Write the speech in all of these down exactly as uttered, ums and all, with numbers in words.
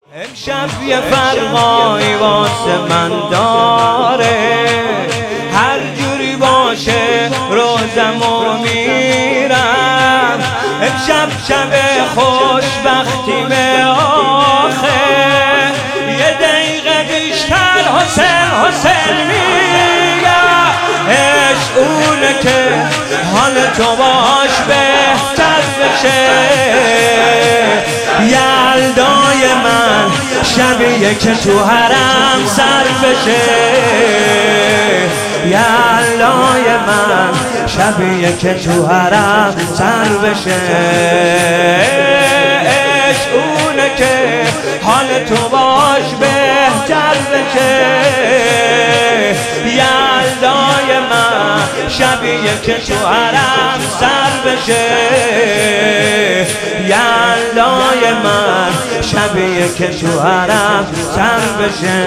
امشب یه فرقایی واسه من داره، هر جوری باشه روزمو میرم. امشب شب خوشبختیمه آخه، یه دقیقه بیشتر حسین حسین میگم. عشق اونه که حال تو باش بهتر بشه، یلدای من شبیه که تو حرم سر بشه، یلدای من شبیه که تو حرم سر بشه. عشق اونه که حال تو باش بهتر بشه، یلدای من شبیه که تو حرم سر بشه، یلدای من شبیه که تو حرم سر بشه.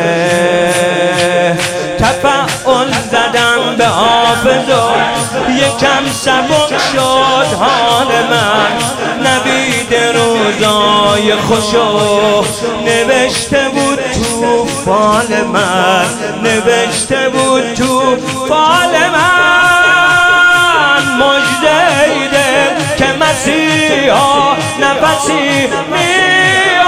تفاعل زدم به حافظ و یکم سبک شد حال من، نوید روزای خوشو نوشته بود تو فال من، نوشته بود تو فال من. مژده ایده که مسیحا نفسی می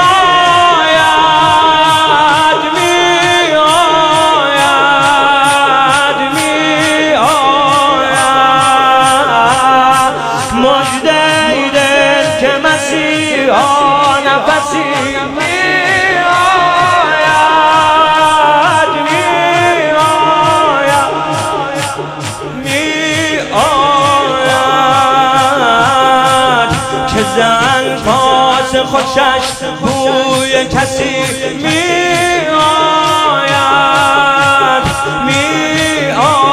زن پاس خوشش بوی کسی می آید، می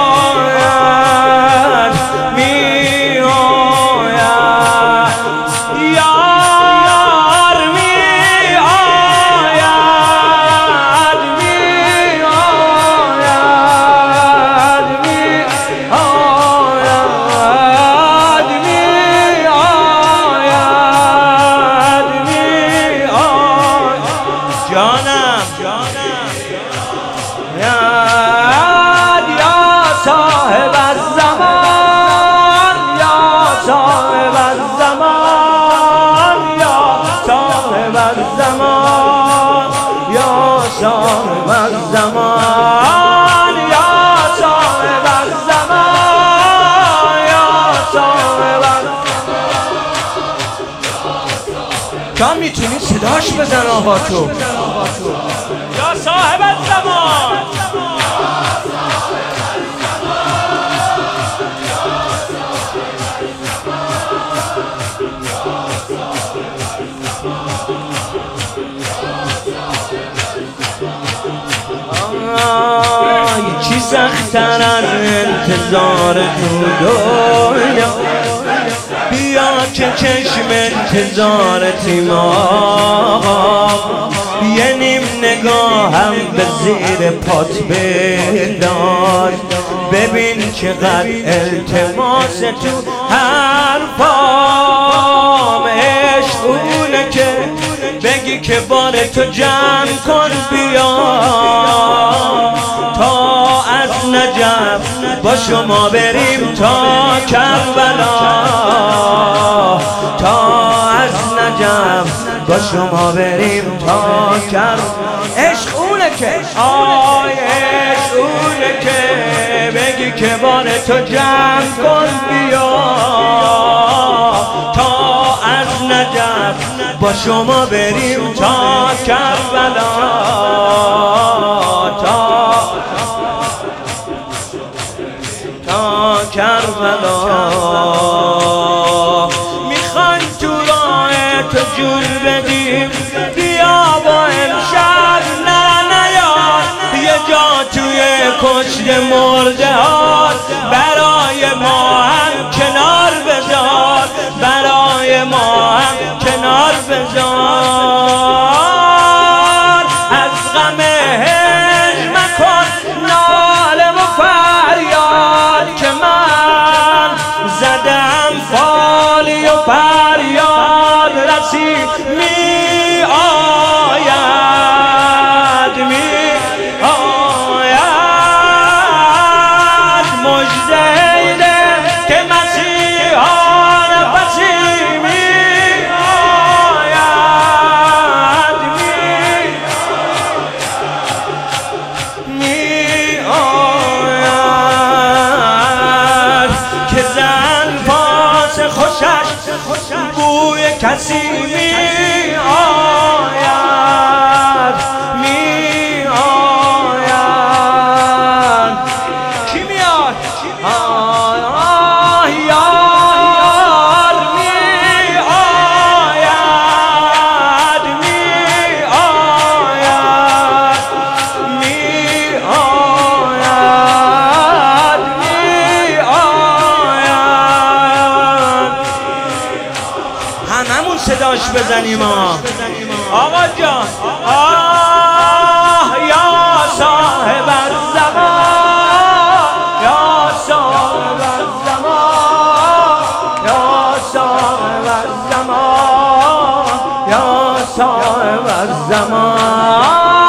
آید، می آید، یار می آید، می آید، می جانم یاد یا صاحب الزمان، یا صاحب الزمان، یا صاحب الزمان، یا صاحب الزمان، یا صاحب الزمان، یا صاحب الزمان. تا میتونی صداش بزن آقا تو، یا صاحب الزمان. چی سخت‌تر از انتظار تو دنیا، بیا که چشم انتظارتیم آقا، یه نیم نگاهم به زیر پات بنداز، ببین چقدر التماس تو حرفام. عشق اونه که بگی که بار تو جمع کن بیا، تا از نجف با شما بریم تا کربلا، تا از نجف با شما بریم تا کربلا. عشق اونه که آی عشق اونه که بگی که بار تو جمع کن بیا، تا از نجف با شما بریم تا کربلا، تا تا کربلا. میخوایم تو راه تو جون بدیم، بیا با امشب نه نیار، یه جا توی کشت مرده هات، برای ما هم کنار بذار، برای ما هم کنار بذار. از غم هجر مکن ناله و فریاد، که من زدم فالی و فریاد رسی می آید. صاحب الزمان